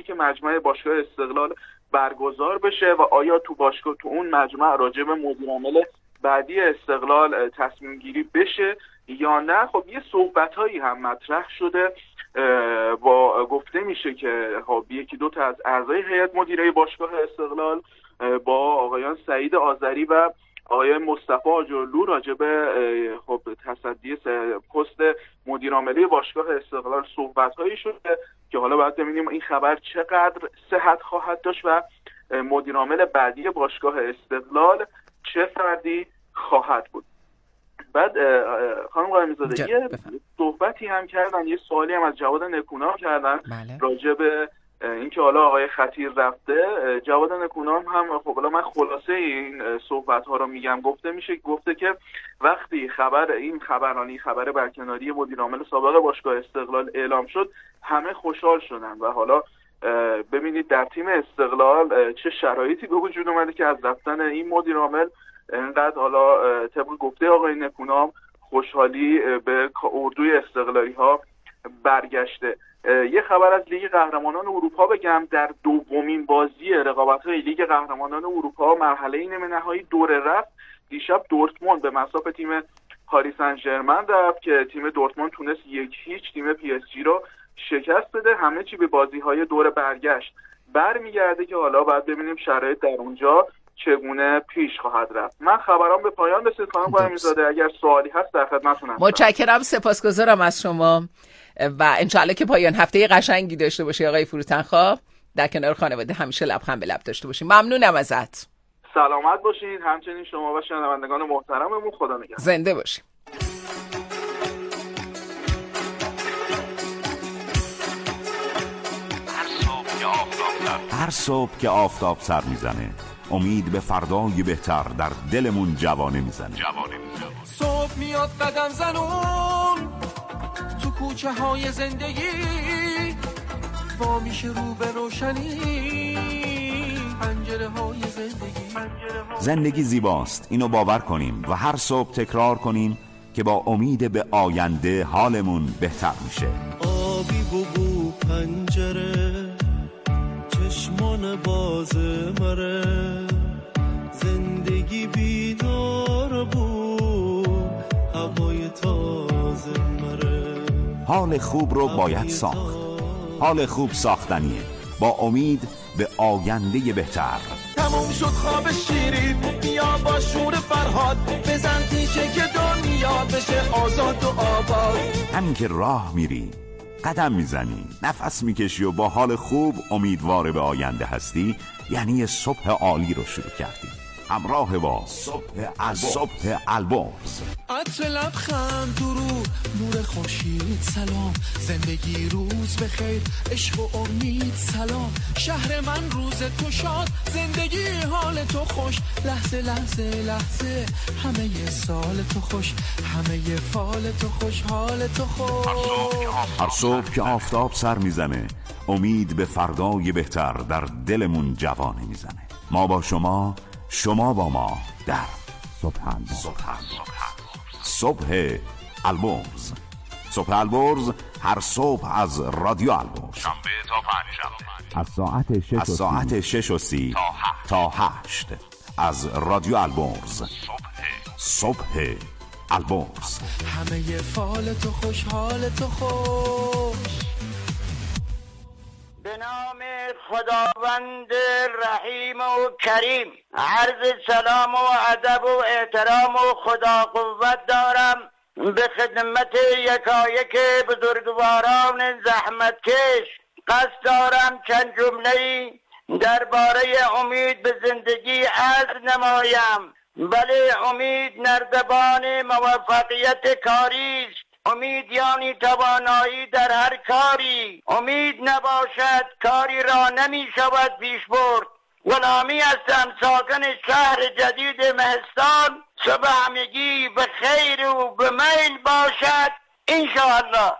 که مجمع باشگاه استقلال برگزار بشه و آیا تو اون مجمع راجع به مدیر عامل بعدی استقلال تصمیم گیری بشه یا نه. خب یه صحبت‌هایی هم مطرح شده با گفته میشه که خب یکی دو تا از اعضای هیئت مدیره باشگاه استقلال با آقایان سعید آذری و آقای مصطفی آجرلو راجع به خب تصدی پست مدیر عاملی باشگاه استقلال صحبت‌هایی شده که حالا باید ببینیم این خبر چقدر صحت خواهد داشت و مدیر عامل بعدی باشگاه استقلال چه فردی خواهد بود. بعد خانم قائمی‌زاده یه صحبتی هم کردن، یه سوالی هم از جواد نکونام کردن راجع به اینکه حالا آقای خطیر رفته. جواد نکونام هم خب حالا من خلاصه این صحبت ها رو میگم، گفته که وقتی خبر برکناری مدیر عامل سابق باشگاه استقلال اعلام شد همه خوشحال شدن و حالا ببینید در تیم استقلال چه شرایطی به وجود اومده که از رفتن این مدیر عامل انقدر حالا طبق گفته آقای نکونام خوشحالی به اردوی استقلالی ها برگشته. یه خبر از لیگ قهرمانان اروپا بگم. در دومین بازی رقابت‌های لیگ قهرمانان اروپا مرحله نیمه نهایی دور رفت دیشب دورتموند به مصاف تیم پاریس سن ژرمن رفت که تیم دورتموند تونست 1-0 تیم پی اس جی رو شکست بده. همه چی به بازی‌های دور برگشت برمیگرده که حالا باید ببینیم شرایط در اونجا چگونه پیش خواهد رفت. من خبرام به پایان رسید. خانم قائمی‌زاده اگر سوالی هست در خدمتتونم. متشکرم، سپاسگزارم از شما و انشالله که پایان هفته قشنگی داشته باشی آقای فروتن‌خواه. در کنار خانواده همیشه لبخند به لب داشته باشی. ممنونم ازت. سلامت باشین، همچنین شما و شنوندگان محترممون. خدا نگهدار. زنده باشین. هر صبح که آفتاب سر میزنه امید به فردای بهتر در دلمون جوانه میزنه. صبح میاد قدم زنون تو کوچه های زندگی، وا میشه رو به روشنی پنجره های زندگی زیباست، اینو باور کنیم و هر صبح تکرار کنیم که با امید به آینده حالمون بهتر میشه. آبی بو پنجره چشمان باز مره، زندگی بیدار بود هوای تازه مره. حال خوب رو باید ساخت. حال خوب ساختنیه با امید به آینده بهتر. تموم شد خواب شیرین، بیا با شور فرهاد بزن تیشه که دنیا بشه آزاد و آباد. همین که راه میری، قدم میزنی، نفس میکشی و با حال خوب امیدوار به آینده هستی، یعنی صبح عالی رو شروع کردی. همراه با صبح البرز. عطر لبخند درود، نور خورشید سلام، زندگی روز بخیر، عشق و امید سلام. شهر من روز تو شاد، زندگی حال تو خوش، لحظه لحظه لحظه همه سال تو خوش، همه فال تو خوش، حال تو خوش. هر صبح که آفتاب سر میزنه امید به فردای بهتر در دلمون جوانه میزنه. ما با شما، شما با ما در صبح البرز. صبح البرز هر صبح از رادیو البرز، شنبه تا پنجشنبه از ساعت 6:30 تا 8 از رادیو البرز. صبح البرز. همه فال تو خوش، حال تو خوش. به نام خداوند رحیم و کریم عرض سلام و ادب و احترام و خدا قوت دارم به خدمت یکایک بزرگواران زحمتکش. قصد دارم چند جمله‌ای درباره امید به زندگی عرض نمایم. بله، امید نردبان موفقیت کاری است. امید یعنی توانایی در هر کاری. امید نباشد کاری را نمی شود پیش برد. غلامی هستم، ساکن شهر جدید مهستان. صبح همگی به خیر و به میل باشد انشاءالله.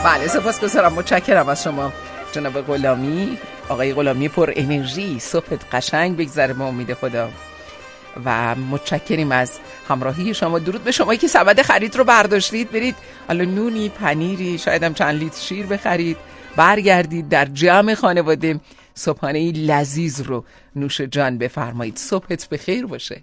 بله سپاسگزارم، متشکرم از شما جناب غلامی، آقای غلامی پر انرژی. صبحت قشنگ بگذره به امید خدا و متشکریم از همراهی شما. درود به شما که سبد خرید رو برداشتید برید حالا نونی، پنیری، شاید هم چند لیتر شیر بخرید، برگردید در جمع خانواده صبحانه لذیذ رو نوش جان بفرمایید. صبحت بخیر باشه.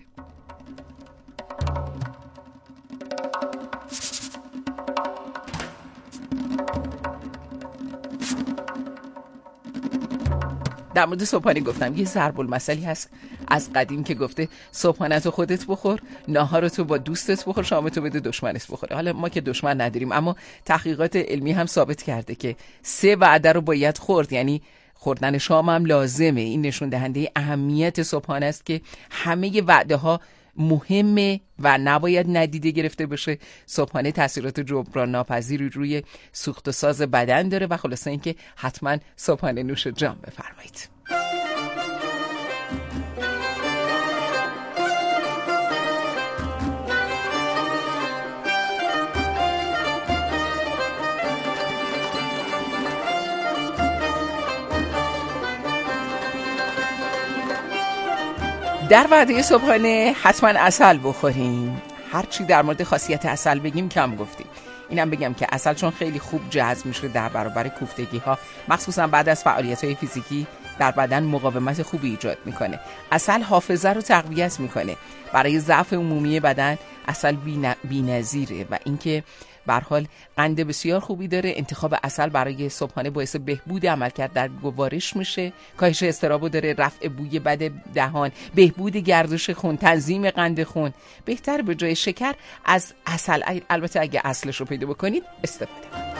در مورد صبحانه گفتم یه ضرب المثلی هست از قدیم که گفته صبحانه‌تو خودت بخور، ناهارتو با دوستت بخور، شامتو بده دشمنت بخوره. حالا ما که دشمن نداریم، اما تحقیقات علمی هم ثابت کرده که 3 وعده رو باید خورد، یعنی خوردن شام هم لازمه. این نشون دهنده اهمیت صبحانه است که همه وعده ها مهمه و نباید ندیده گرفته بشه. صبحانه تاثیرات جبران ناپذیری روی سوخت و ساز بدن داره و خلاصه اینکه حتما صبحانه نوش جان بفرمایید. در وعده صبحانه حتما عسل بخوریم. هرچی در مورد خاصیت عسل بگیم کم گفتیم. اینم بگم که عسل چون خیلی خوب جذب میشه در برابر کوفتگی ها، مخصوصا بعد از فعالیت های فیزیکی، در بدن مقاومت خوبی ایجاد میکنه. عسل حافظه رو تقویت میکنه. برای ضعف عمومی بدن عسل بی‌نظیره و اینکه به هر حال قند بسیار خوبی داره. انتخاب عسل برای صبحانه باعث بهبود عملکرد در گوارش میشه، کاهش اضطراب داره، رفع بوی بد دهان، بهبود گردش خون، تنظیم قند خون. بهتر به جای شکر از عسل، البته اگه اصلش رو پیدا بکنید، استفاده کنید.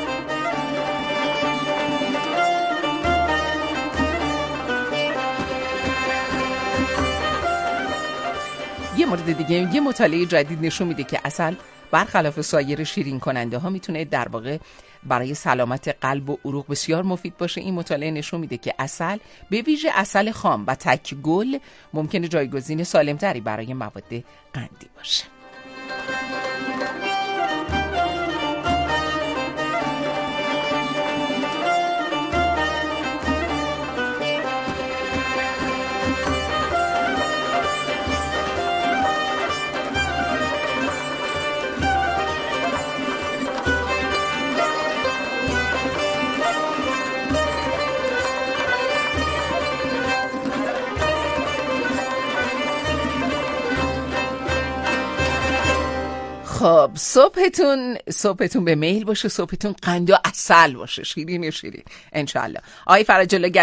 یه مورد دیگه، یه مطالعه جدید نشون میده که عسل برخلاف سایر شیرین کننده ها میتونه در واقع برای سلامت قلب و عروق بسیار مفید باشه. این مطالعه نشون میده که عسل، به ویژه عسل خام و تک گل، ممکنه جایگزین سالمتری برای مواد قندی باشه. خب صبحتون به میل باشه، صبحتون قند و عسل باشه، شیرین انشالله. آقای فرج الله